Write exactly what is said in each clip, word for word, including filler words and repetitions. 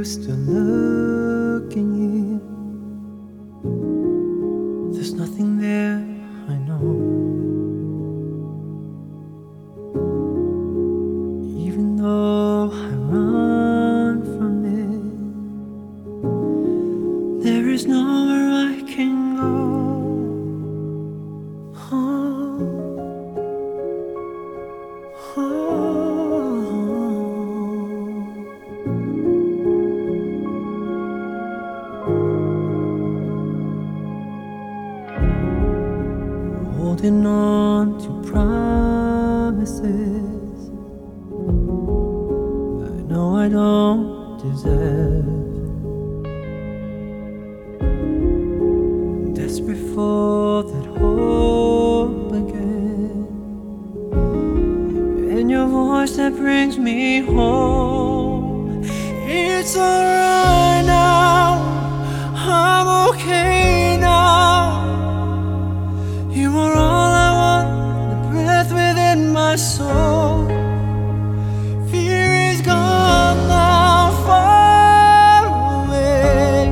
still looking in. There's nothing there, I know. Even though I run from it, there is nowhere I can go. Oh, oh. Holding on to promises I know I don't deserve. Desperate for that hope again, and your voice that brings me home. It's alright now, I'm okay now. You are all I want, the breath within my soul. Fear is gone now, far away.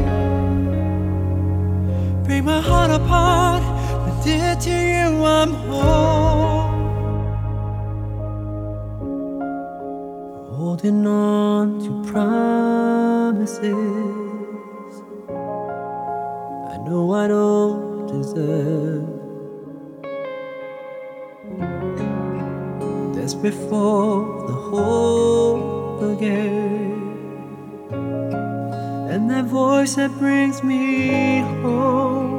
Break my heart apart, but dear to you I'm whole. Holding on to promises I know I don't deserve. Desperate for the hope again, and that voice that brings me home.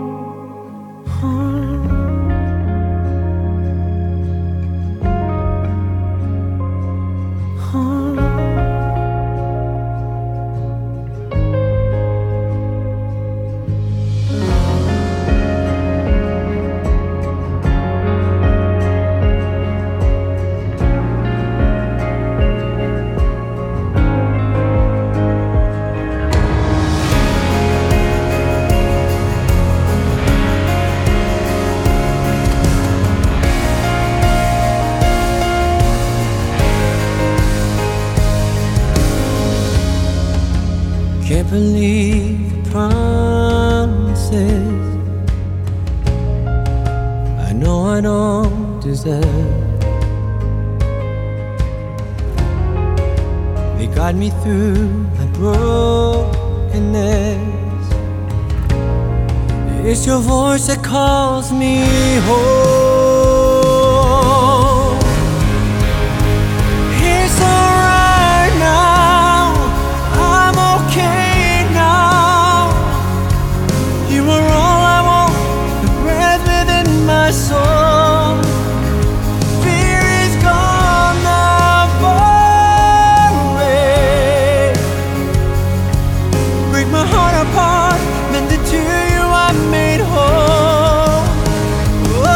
Can't believe the promises I know I don't deserve. They guide me through my brokenness. It's your voice that calls me home. It's alright now, I'm okay now. You are all I want, the breath within my soul. Fear is gone now, far away. Break my heart apart, mend it to you I made whole. Oh,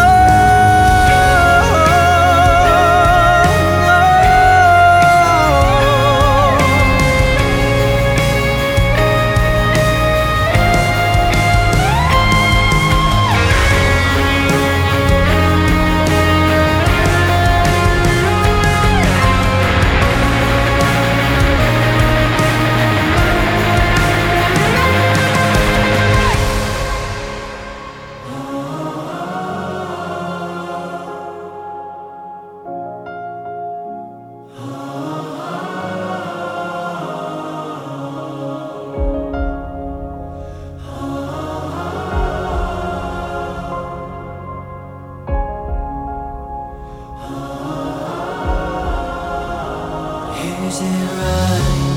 is it right